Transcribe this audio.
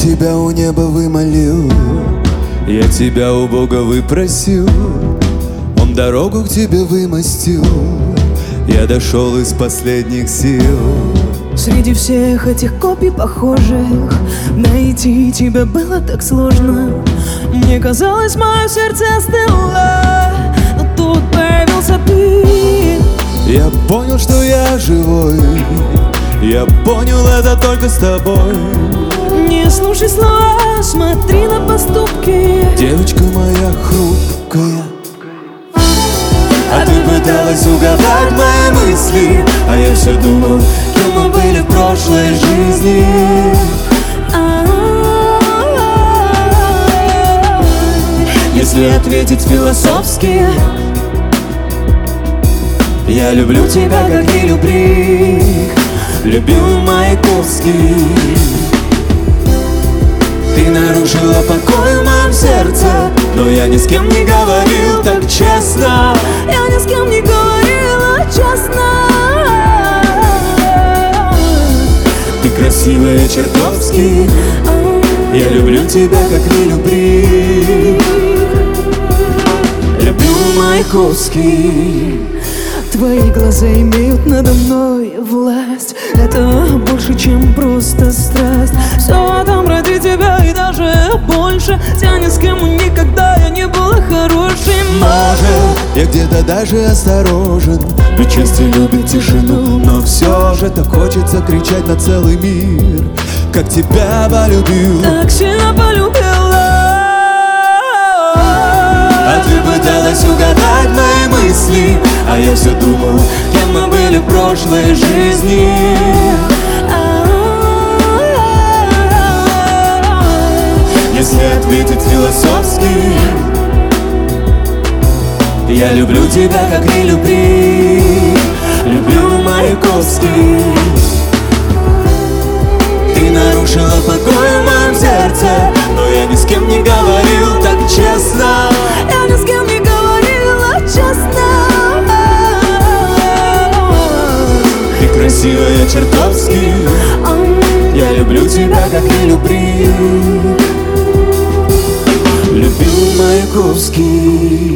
тебя у неба вымолил, я тебя у Бога выпросил, Он дорогу к тебе вымостил, я дошел из последних сил. Среди всех этих копий похожих найти тебя было так сложно. Мне казалось, мое сердце остыло, но тут появился ты. Я понял, что я живой, я понял это только с тобой. Не слушай слова, смотри на поступки. Девочка моя хрупкая, а ты пыталась угадать мои мысли, а я все думал, кем мы были в прошлой жизни. Если ответить философски, я люблю тебя, как не любви, любил Маяковский. Ты нарушила покой в моем сердце, но я ни с кем не говорил так честно. Я ни с кем не говорила честно. Ты красивая чертовски, я люблю тебя, как не любви, любил Маяковский. Твои глаза имеют надо мной власть. Это больше, чем просто страсть. Все там ради тебя и даже больше. Я ни с кем никогда я не была хорошей. Может, я где-то даже осторожен, ведь часто любит тишину, но все же так хочется кричать на целый мир, как тебя полюбил. Так сильно полюбила. А ты пыталась угадать мои мысли, а я все думал, кем мы были в прошлой жизни. Если ответить философски, я люблю тебя, как не любви, люблю Маяковский. Ты нарушила покой в моем сердце, но я ни с кем не говорил так честно. Я ни с кем не говорила честно. Ты красивая чертовски, я люблю тебя, как не любви, любил Маяковский.